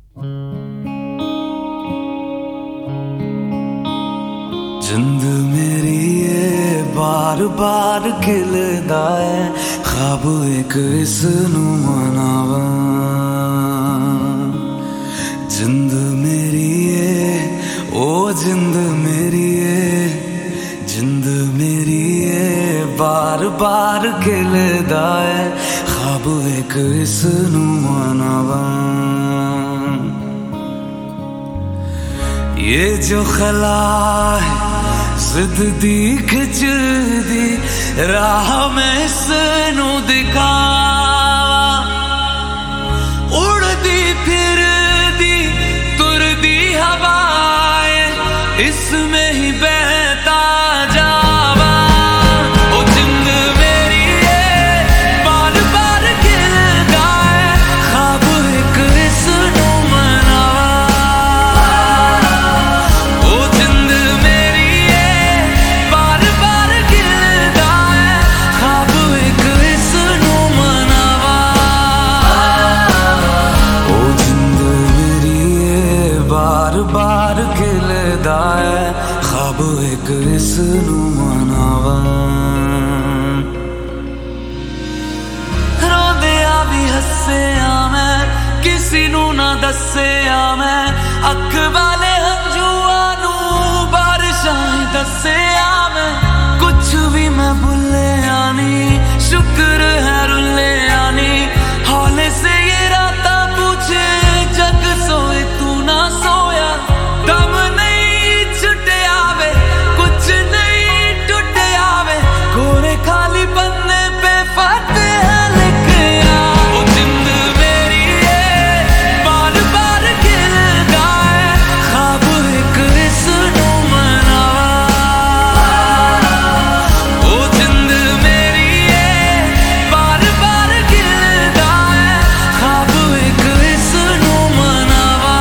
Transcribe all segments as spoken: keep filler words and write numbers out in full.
जिंद मेरी ये बार बार खिलदा है, ख्वाब एक इसनू मनावा। जिंद मेरी ये ओ जिंद मेरी ये जिंद मेरी ये बार बार खिलदा है, ख्वाब एक इसनू मनावा। ये जो खला है जिद दी खिच दी राह में इसनू दिखावा। उड़दी फिर दी तुरदी हवाएं इसमें ही बहता जावा। ओ जिंद मेरी ये बार बार खिलदा है, ख्वाब एक इसनू बार खिलदा है, ख्वाब एक इसनू मनावा। रोंदिया भी हस्सिया मैं किसी नू ना दस्सिया मैं, अख वाले हंजुआ नू बारिशां दस्सिया मैं। कुछ भी मैं भुल्लिया नी, शुक्र है रुल्लिया नी। हौले से ये राता पूछे जग सोए तू ना सोया। दम नहीं छुटे आवे, कुछ नहीं टूटे आवे, कोरे खाली पन्ने पे फतेह लिखया। ओ जिंद मेरी ये बार बार खिलदा है, ख्वाब एक इसनू मनावा। ओ जिंद मेरी ये बार बार खिलदा है, ख्वाब एक इसनू मनावा।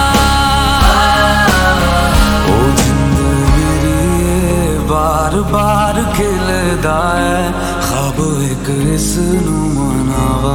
ओ जिंद मेरी ये बार बार खिलदा है, ख्वाब एक इसनू मनावा।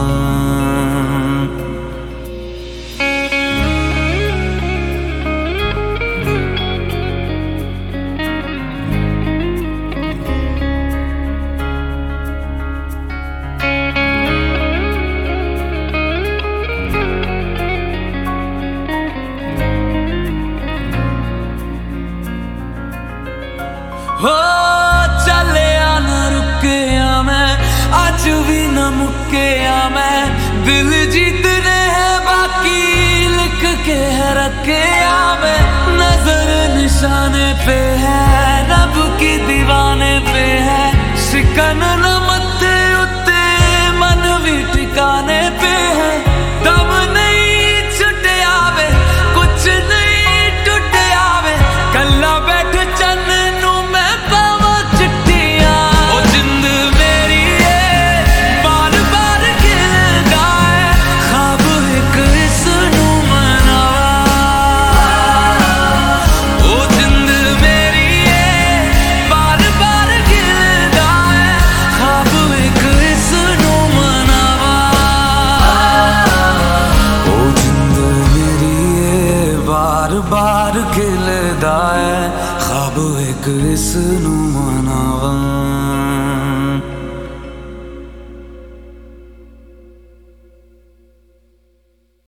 हो चलिया न रुकिया मैं, अज भी न मुकिया मैं। दिल जीतने हैं बाकी लिख के है रखिया मैं। नजर निशाने पे है, रब की दीवाने पे है। शिकन न मत्थे उत्ते मन भी ठिकाने पे है। दम नहीं छुटे आवे, कुछ नहीं टूटे आवे, कल्ला बैठ चन्न बार खिलदा है, ख्वाब एक इसनू मनावा।